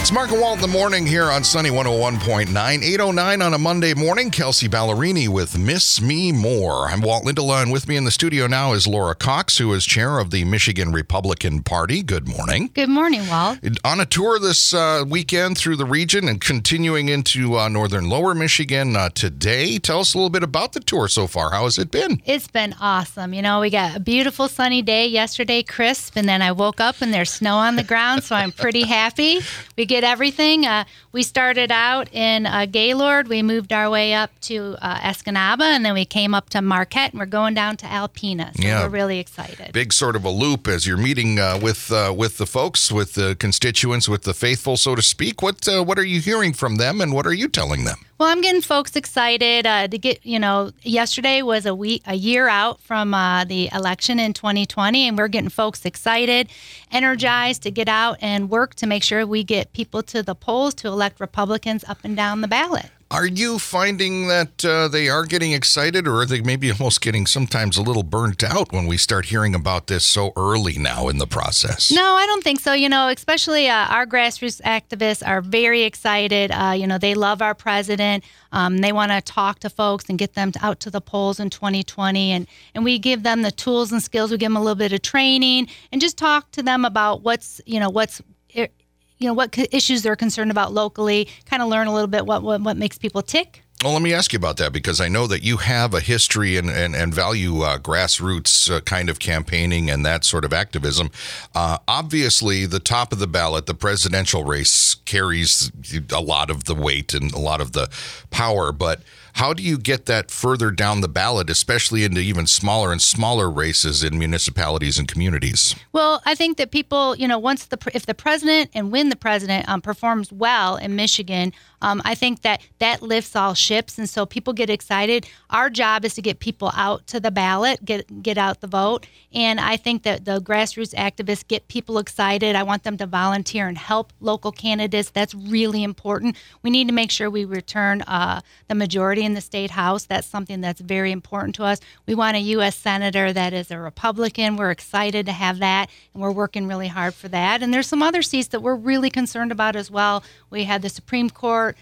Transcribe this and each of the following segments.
It's Mark and Walt in the morning here on Sunny 101.9, 8:09 on a Monday morning. Kelsey Ballerini with Miss Me More. I'm Walt Lindelof, and with me in the studio now is Laura Cox, who is chair of the Michigan Republican Party. Good morning. Good morning, Walt. On a tour this weekend through the region and continuing into northern lower Michigan today. Tell us a little bit about the tour so far. How has it been? It's been awesome. You know, we got a beautiful sunny day yesterday, crisp, and then I woke up and there's snow on the ground, so I'm pretty happy. We get everything. We started out in Gaylord. We moved our way up to Escanaba, and then we came up to Marquette, and we're going down to Alpena. So we're really excited. Big sort of a loop as you're meeting with the folks, with the constituents, with the faithful, so to speak. What are you hearing from them, and what are you telling them? Well, I'm getting folks excited to get, yesterday was a year out from the election in 2020, and we're getting folks excited, energized to get out and work to make sure we get people to the polls to elect Republicans up and down the ballot. Are you finding that they are getting excited, or are they maybe almost getting sometimes a little burnt out when we start hearing about this so early now in the process? No, I don't think so. Especially our grassroots activists are very excited. They love our president. They want to talk to folks and get them out to the polls in 2020. And we give them the tools and skills. We give them a little bit of training and just talk to them about what issues they're concerned about locally, kind of learn a little bit what makes people tick. Well, let me ask you about that, because I know that you have a history and value grassroots kind of campaigning and that sort of activism. Obviously, the top of the ballot, the presidential race, carries a lot of the weight and a lot of the power, but how do you get that further down the ballot, especially into even smaller and smaller races in municipalities and communities? Well, I think that people, if the president and when the president performs well in Michigan, I think that lifts all ships, and so people get excited. Our job is to get people out to the ballot, get out the vote, and I think that the grassroots activists get people excited. I want them to volunteer and help local candidates. That's really important. We need to make sure we return the majority in the state house. That's something that's very important to us. We want a U.S. senator that is a Republican. We're excited to have that, and we're working really hard for that. And there's some other seats that we're really concerned about as well. We had the Supreme Court.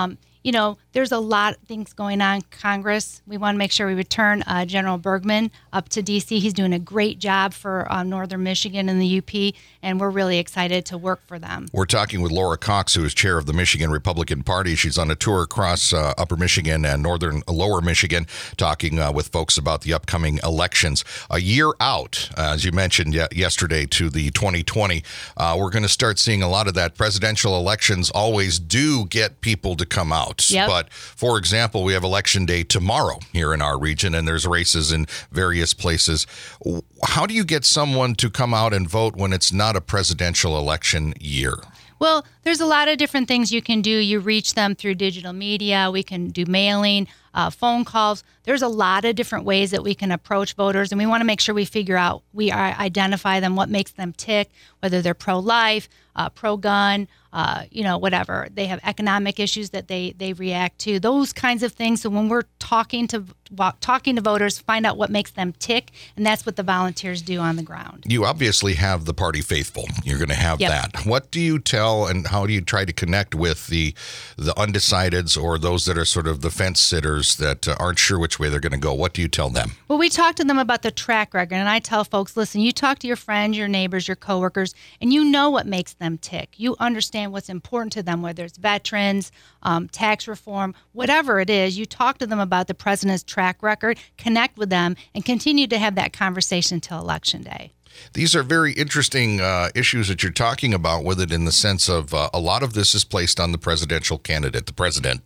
There's a lot of things going on in Congress. We want to make sure we return General Bergman up to D.C. He's doing a great job for northern Michigan and the UP, and we're really excited to work for them. We're talking with Laura Cox, who is chair of the Michigan Republican Party. She's on a tour across upper Michigan and northern lower Michigan, talking with folks about the upcoming elections. A year out, as you mentioned yesterday, to the 2020. We're going to start seeing a lot of that. Presidential elections always do get people to come out. Yep. But, for example, we have Election Day tomorrow here in our region, and there's races in various places. How do you get someone to come out and vote when it's not a presidential election year? Well, there's a lot of different things you can do. You reach them through digital media. We can do mailing, phone calls. There's a lot of different ways that we can approach voters, and we want to make sure we figure out, identify them, what makes them tick, whether they're pro-life, pro-gun, whatever. They have economic issues that they react to, those kinds of things. So when we're talking to voters, find out what makes them tick, and that's what the volunteers do on the ground. You obviously have the party faithful. You're going to have that. What do you tell, and how do you try to connect with the undecideds or those that are sort of the fence sitters that aren't sure which way they're going to go? What do you tell them? Well, we talk to them about the track record, and I tell folks, listen, you talk to your friends, your neighbors, your coworkers, and you know what makes them tick. You understand what's important to them, whether it's veterans, tax reform, whatever it is. You talk to them about the president's track record, connect with them, and continue to have that conversation until Election Day. These are very interesting issues that you're talking about with it, in the sense of a lot of this is placed on the presidential candidate, the president.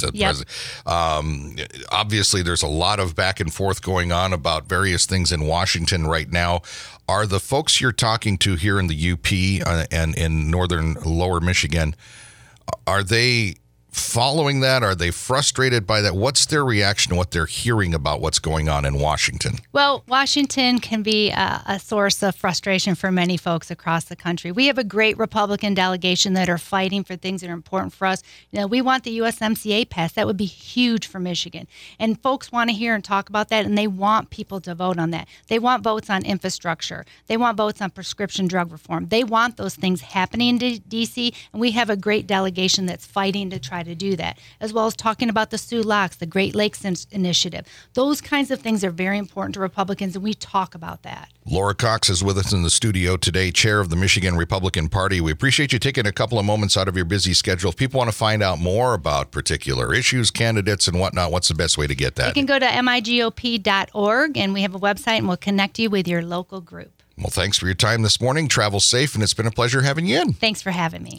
Obviously, there's a lot of back and forth going on about various things in Washington right now. Are the folks you're talking to here in the UP and in northern lower Michigan, are they following that? Are they frustrated by that? What's their reaction to what they're hearing about what's going on in Washington? Well, Washington can be a source of frustration for many folks across the country. We have a great Republican delegation that are fighting for things that are important for us. We want the USMCA passed. That would be huge for Michigan. And folks want to hear and talk about that, and they want people to vote on that. They want votes on infrastructure. They want votes on prescription drug reform. They want those things happening in D.C., and we have a great delegation that's fighting to try to do that, as well as talking about the Sioux Locks, the Great Lakes Initiative. Those kinds of things are very important to Republicans, and we talk about that. Laura Cox is with us in the studio today, chair of the Michigan Republican Party. We appreciate you taking a couple of moments out of your busy schedule. If people want to find out more about particular issues, candidates, and whatnot, what's the best way to get that? You can go to migop.org, and we have a website, and we'll connect you with your local group. Well, thanks for your time this morning. Travel safe, and it's been a pleasure having you in. Thanks for having me.